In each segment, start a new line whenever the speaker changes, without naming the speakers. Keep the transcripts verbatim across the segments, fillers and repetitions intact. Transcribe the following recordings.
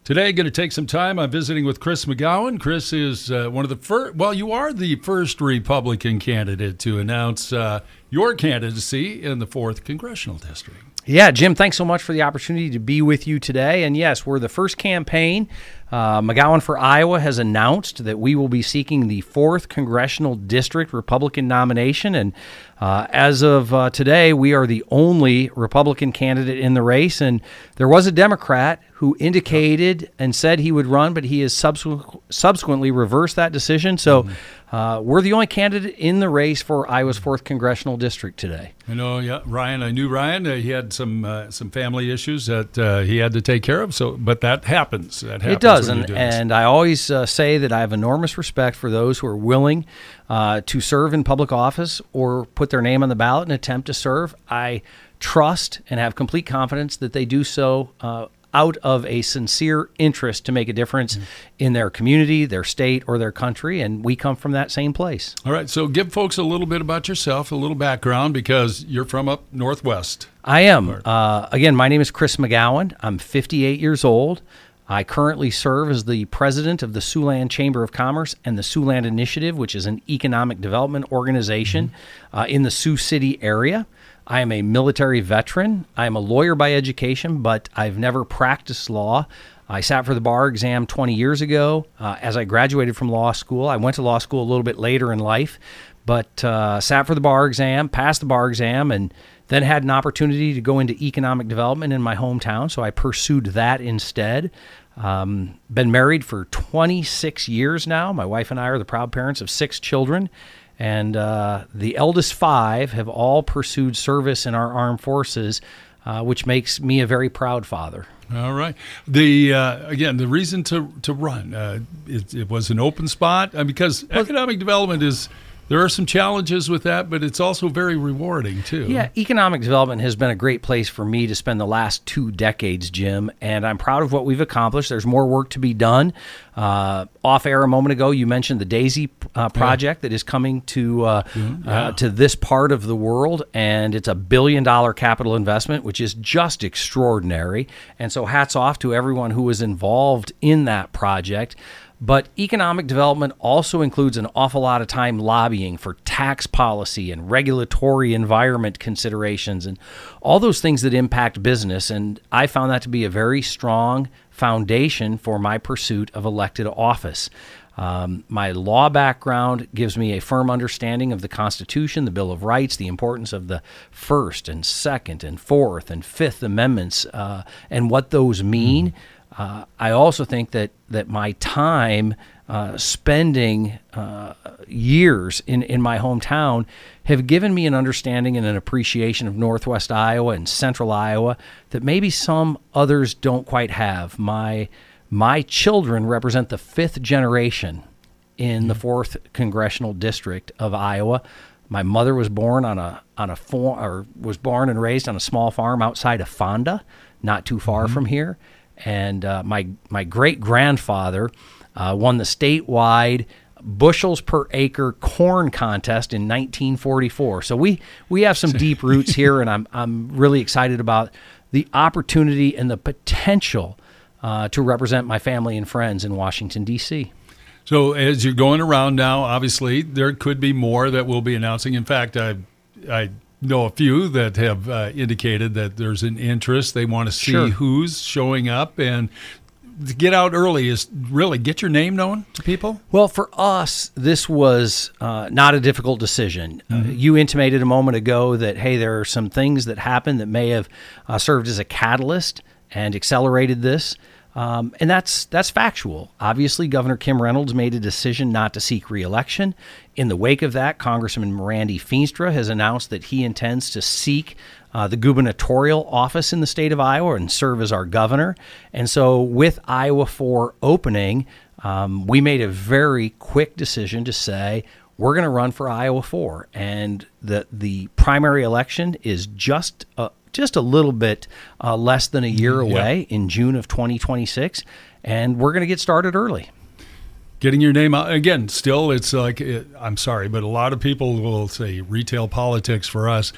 Today, going to take some time. I'm visiting with Chris McGowan. Chris is uh, one of the first, well, you are the first Republican candidate to announce uh, your candidacy in the fourth Congressional District.
Yeah, Jim, thanks so much for the opportunity to be with you today. And yes, we're the first campaign. Uh, McGowan for Iowa has announced that we will be seeking the fourth Congressional District Republican nomination. And uh, as of uh, today, we are the only Republican candidate in the race. And there was a Democrat who indicated and said he would run, but he has subsequent, subsequently reversed that decision. So mm-hmm. uh, we're the only candidate in the race for Iowa's fourth Congressional District today.
I know, yeah, Ryan. I knew Ryan. Uh, he had some uh, some family issues that uh, he had to take care of. So, but that happens. That happens.
It does, and, and I always uh, say that I have enormous respect for those who are willing uh, to serve in public office or put their name on the ballot and attempt to serve. I trust and have complete confidence that they do so uh, out of a sincere interest to make a difference mm-hmm. in their community, their state, or their country, and we come from that same place.
All right, so give folks a little bit about yourself, a little background, because you're from up northwest.
I am. Uh, again, my name is Chris McGowan. I'm fifty-eight years old. I currently serve as the president of the Siouxland Chamber of Commerce and the Siouxland Initiative, which is an economic development organization mm-hmm. uh, in the Sioux City area. I am a military veteran. I am a lawyer by education, but I've never practiced law. I sat for the bar exam twenty years ago. Uh, as I graduated from law school, I went to law school a little bit later in life, but uh, sat for the bar exam, passed the bar exam, and then had an opportunity to go into economic development in my hometown, so I pursued that instead. Um, been married for twenty-six years now. My wife and I are the proud parents of six children. And uh, the eldest five have all pursued service in our armed forces, uh, which makes me a very proud father.
All right. The uh, again, the reason to to run uh, it, it was an open spot uh, because well, economic development is. There are some challenges with that, but it's also very rewarding, too.
Yeah, economic development has been a great place for me to spend the last two decades, Jim, and I'm proud of what we've accomplished. There's more work to be done. Uh, off air a moment ago, you mentioned the DAISY uh, project yeah. that is coming to uh, mm-hmm. yeah. uh, to this part of the world, and it's a billion-dollar capital investment, which is just extraordinary. And so hats off to everyone who was involved in that project. But economic development also includes an awful lot of time lobbying for tax policy and regulatory environment considerations and all those things that impact business. And I found that to be a very strong foundation for my pursuit of elected office. Um, my law background gives me a firm understanding of the Constitution, the Bill of Rights, the importance of the First and Second and Fourth and Fifth Amendments, uh, and what those mean. Uh, I also think that, that my time uh, spending uh, years in, in my hometown have given me an understanding and an appreciation of Northwest Iowa and Central Iowa that maybe some others don't quite have. My my children represent the fifth generation in the fourth Congressional District of Iowa. My mother was born on a on a farm, or was born and raised on a small farm outside of Fonda, not too far mm-hmm. from here. And uh, my my great-grandfather uh, won the statewide bushels per acre corn contest in nineteen forty-four. So we, we have some deep roots here, and I'm I'm really excited about the opportunity and the potential uh, to represent my family and friends in Washington, D C
So as you're going around now, obviously, there could be more that we'll be announcing. In fact, I I know a few that have uh, indicated that there's an interest. They want to see
sure.
who's showing up, and to get out early is really get your name known to people.
Well, for us, this was uh, not a difficult decision. Mm-hmm. Uh, you intimated a moment ago that, hey, there are some things that happened that may have uh, served as a catalyst and accelerated this. Um, and that's that's factual. Obviously, Governor Kim Reynolds made a decision not to seek re-election. In the wake of that, Congressman Randy Feenstra has announced that he intends to seek uh, the gubernatorial office in the state of Iowa and serve as our governor. And so with Iowa four opening, um, we made a very quick decision to say, we're going to run for Iowa four. And the, the primary election is just a just a little bit uh, less than a year away yeah. in June of twenty twenty-six, and we're going to get started early.
Getting your name out, again, still, it's like, it, I'm sorry, but a lot of people will say retail politics for us.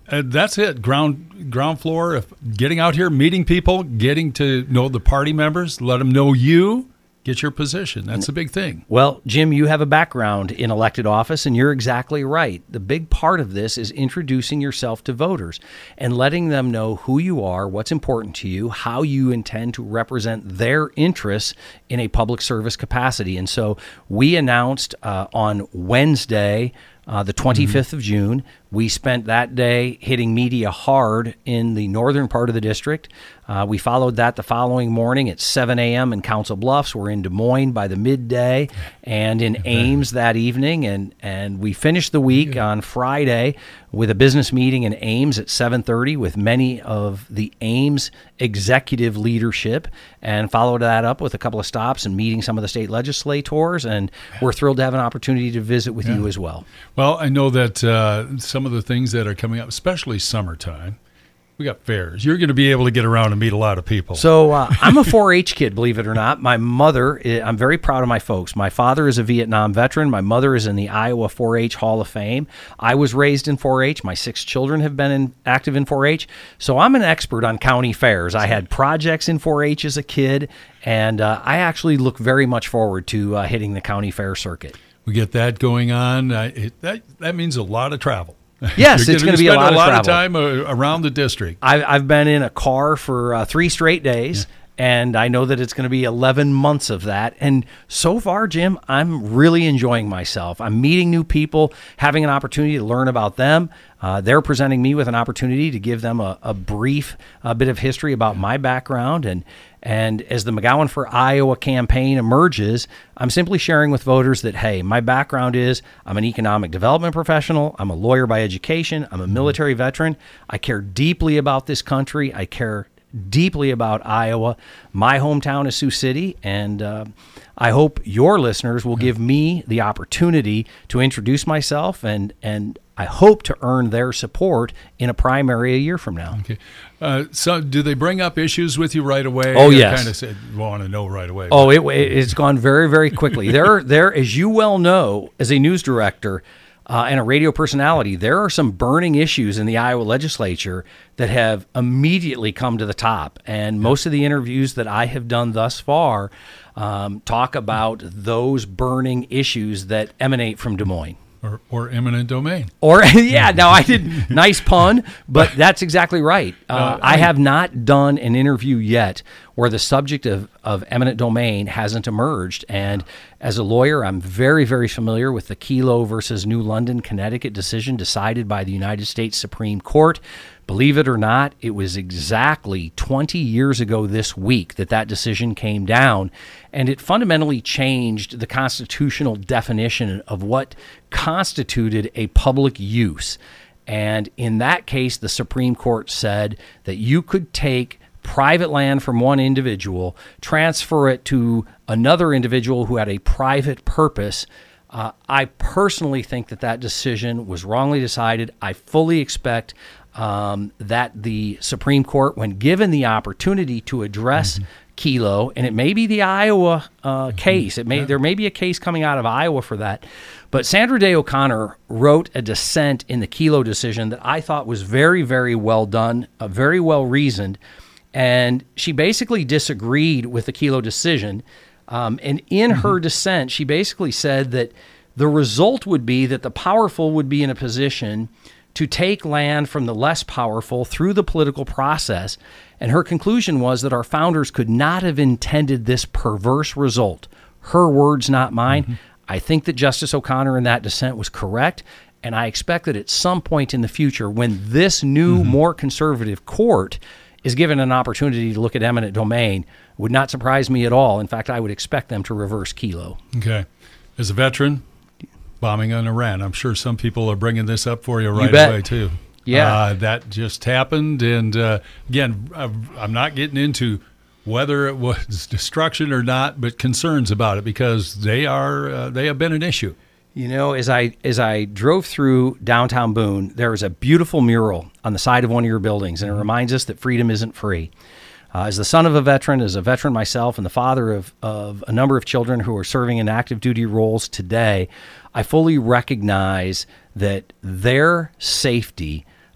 uh, that's it. Ground ground floor. If getting out here, meeting people, getting to know the party members, let them know you. Get your position. That's a big thing.
Well, Jim, you have a background in elected office, and you're exactly right. The big part of this is introducing yourself to voters and letting them know who you are, what's important to you, how you intend to represent their interests in a public service capacity. And so we announced uh, on Wednesday, Uh, the twenty-fifth mm-hmm. of June, we spent that day hitting media hard in the northern part of the district. Uh, we followed that the following morning at seven a.m. in Council Bluffs. We're in Des Moines by the midday and in Ames that evening. And, and we finished the week yeah. on Friday with a business meeting in Ames at seven thirty with many of the Ames executive leadership, and followed that up with a couple of stops and meeting some of the state legislators. And we're thrilled to have an opportunity to visit with yeah. you as well.
Well, I know that uh, some of the things that are coming up, especially summertime, we got fairs. You're going to be able to get around and meet a lot of people.
So uh, I'm a four H kid, believe it or not. My mother, I'm very proud of my folks. My father is a Vietnam veteran. My mother is in the Iowa four H Hall of Fame. I was raised in four H. My six children have been in, active in four H. So I'm an expert on county fairs. I had projects in four H as a kid, and uh, I actually look very much forward to uh, hitting the county fair circuit.
We get that going on. Uh, it, that, that means a lot of travel.
Yes, it's going to be a lot,
a lot
of,
of time uh, around the district.
I've, I've been in a car for uh, three straight days, yeah. and I know that it's going to be eleven months of that. And so far, Jim, I'm really enjoying myself. I'm meeting new people, having an opportunity to learn about them. Uh, they're presenting me with an opportunity to give them a, a brief a bit of history about my background. And And as the McGowan for Iowa campaign emerges, I'm simply sharing with voters that, hey, my background is I'm an economic development professional. I'm a lawyer by education. I'm a military veteran. I care deeply about this country. I care deeply about Iowa. My hometown is Sioux City, and uh, I hope your listeners will give me the opportunity to introduce myself, and and I hope to earn their support in a primary a year from now.
Okay. Uh, so do they bring up issues with you right away?
Oh, yes.
Kind of said, want to know right away.
Oh, it, it's gone very, very quickly. there, there, as you well know, as a news director uh, and a radio personality, there are some burning issues in the Iowa legislature that have immediately come to the top. And yeah. most of the interviews that I have done thus far um, talk about those burning issues that emanate from Des Moines.
Or, or eminent domain.
Or, yeah, now I did, nice pun, but that's exactly right. Uh, uh, I, I have not done an interview yet where the subject of, of eminent domain hasn't emerged. And as a lawyer, I'm very, very familiar with the Kelo versus New London, Connecticut decision decided by the United States Supreme Court. Believe it or not, it was exactly twenty years ago this week that that decision came down, and it fundamentally changed the constitutional definition of what constituted a public use. And in that case, the Supreme Court said that you could take private land from one individual, transfer it to another individual who had a private purpose. Uh, I personally think that that decision was wrongly decided. I fully expect um, that the Supreme Court, when given the opportunity to address mm-hmm. Kelo, and it may be the Iowa uh, mm-hmm. case, it may yeah. there may be a case coming out of Iowa for that, but Sandra Day O'Connor wrote a dissent in the Kelo decision that I thought was very, very well done, uh, very well reasoned, and she basically disagreed with the Kelo decision. Um, and in mm-hmm. her dissent, she basically said that the result would be that the powerful would be in a position to take land from the less powerful through the political process. And her conclusion was that our founders could not have intended this perverse result. Her words, not mine. Mm-hmm. I think that Justice O'Connor in that dissent was correct. And I expect that at some point in the future, when this new, mm-hmm. more conservative court is given an opportunity to look at eminent domain, would not surprise me at all. In fact, I would expect them to reverse Kelo.
Okay. As a veteran, bombing on Iran, I'm sure some people are bringing this up for you right
you bet.
away, too.
Yeah.
Uh, that just happened. And, uh, again, I'm not getting into whether it was destruction or not, but concerns about it, because they are uh, they have been an issue.
You know, as I as I drove through downtown Boone, there was a beautiful mural on the side of one of your buildings, and it reminds us that freedom isn't free. Uh, as the son of a veteran, as a veteran myself, and the father of, of a number of children who are serving in active duty roles today, I fully recognize that their safety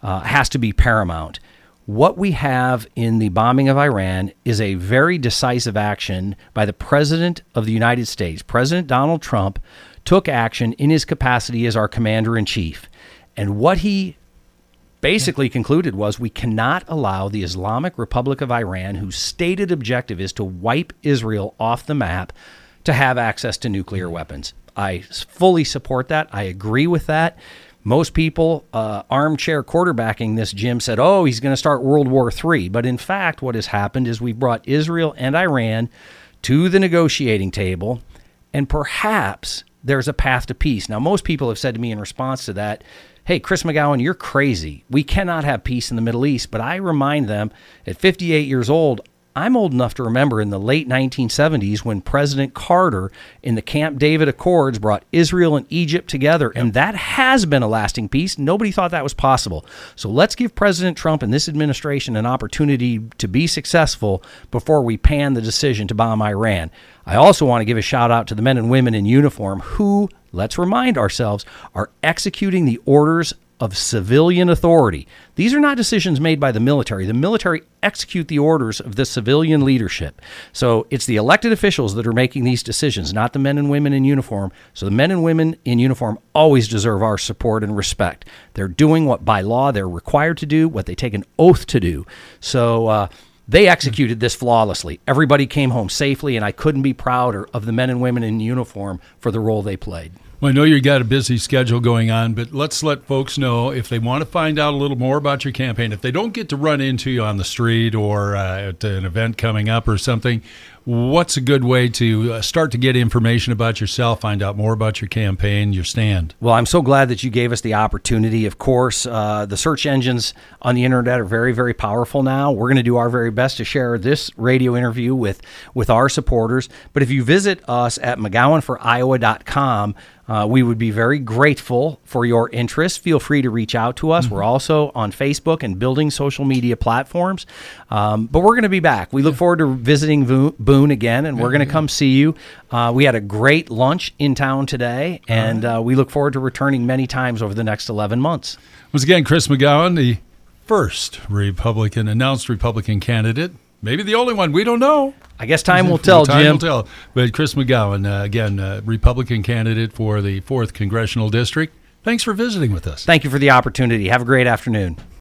uh, has to be paramount. What we have in the bombing of Iran is a very decisive action by the President of the United States. President Donald Trump took action in his capacity as our commander-in-chief. And what he basically concluded was we cannot allow the Islamic Republic of Iran, whose stated objective is to wipe Israel off the map, to have access to nuclear weapons. I fully support that. I agree with that. Most people, uh, armchair quarterbacking this, Jim, said, oh, he's going to start World War Three. But in fact, what has happened is we've brought Israel and Iran to the negotiating table, and perhaps there's a path to peace. Now, most people have said to me in response to that, hey, Chris McGowan, you're crazy. We cannot have peace in the Middle East. But I remind them, at fifty-eight years old, I'm old enough to remember in the late nineteen seventies when President Carter in the Camp David Accords brought Israel and Egypt together, yep. and that has been a lasting peace. Nobody thought that was possible. So let's give President Trump and this administration an opportunity to be successful before we pan the decision to bomb Iran. I also want to give a shout out to the men and women in uniform who, let's remind ourselves, are executing the orders of civilian authority. These are not decisions made by the military. The military execute the orders of the civilian leadership. So it's the elected officials that are making these decisions, not the men and women in uniform. So the men and women in uniform always deserve our support and respect. They're doing what by law they're required to do, what they take an oath to do. So uh, they executed this flawlessly. Everybody came home safely, and I couldn't be prouder of the men and women in uniform for the role they played.
Well, I know you've got a busy schedule going on, but let's let folks know if they want to find out a little more about your campaign. If they don't get to run into you on the street or uh, at an event coming up or something, what's a good way to uh, start to get information about yourself, find out more about your campaign, your stand?
Well, I'm so glad that you gave us the opportunity. Of course, uh, the search engines on the internet are very, very powerful now. We're going to do our very best to share this radio interview with, with our supporters. But if you visit us at McGowan for Iowa dot com, Uh, we would be very grateful for your interest. Feel free to reach out to us. Mm-hmm. We're also on Facebook and building social media platforms. Um, but we're going to be back. We look yeah. forward to visiting Vo- Boone again, and we're going to come see you. Uh, we had a great lunch in town today, and right. uh, we look forward to returning many times over the next eleven months.
Once again, Chris McGowan, the first Republican, announced Republican candidate. Maybe the only one. We don't know.
I guess time will tell,
time
Jim.
Time will tell. But Chris McGowan, uh, again, uh, Republican candidate for the fourth Congressional District. Thanks for visiting with us.
Thank you for the opportunity. Have a great afternoon.